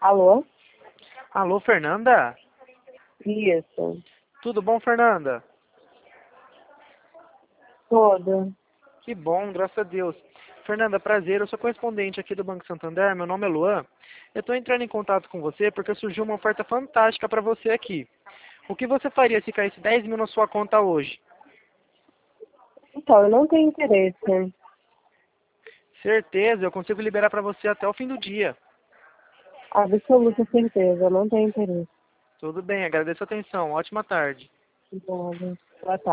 Alô? Alô, Fernanda? Isso. Tudo bom, Fernanda? Tudo. Que bom, graças a Deus. Fernanda, prazer, eu sou correspondente aqui do Banco Santander, meu nome é Luan. Eu estou entrando em contato com você porque surgiu uma oferta fantástica para você aqui. O que você faria se caísse 10 mil na sua conta hoje? Então, eu não tenho interesse. Certeza, eu consigo liberar para você até o fim do dia. Absoluta certeza, eu não tenho interesse. Tudo bem, agradeço a atenção. Ótima tarde. Obrigada. Boa tarde.